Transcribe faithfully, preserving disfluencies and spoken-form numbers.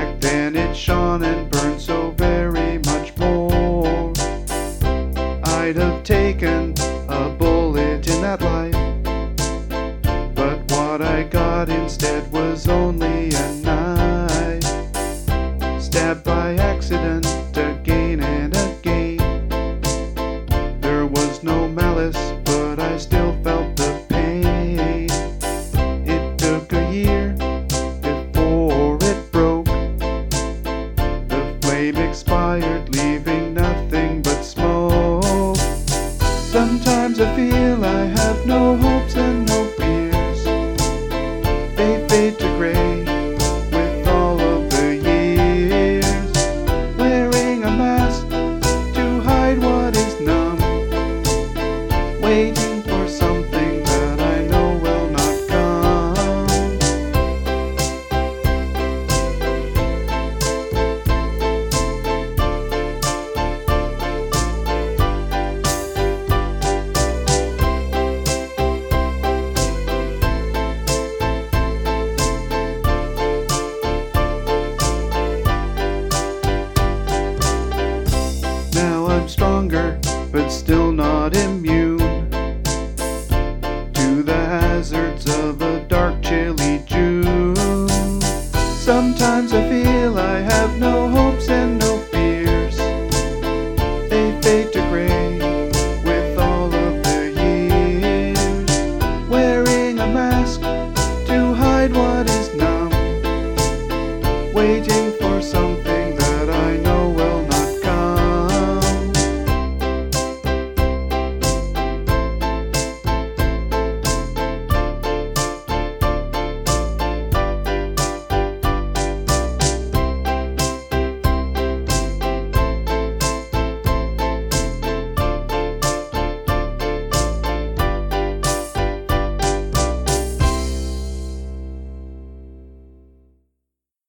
Back then it shone and burned so very much more. I'd have taken a bullet in that life, but what I got instead was only a knife. Stabbed by accident again and again. There was no malice, but I still felt the pain. It took a year before it broke. The flame expired, leaving nothing but smoke. Sometimes I feel I have no hopes and no fears. They fade to gray with all of the years. Wearing a mask to hide what is numb. Waiting for something that I know will not come. Now I'm stronger, but still not immune to the hazards of a dark, chilly June. Sometimes I feel I have no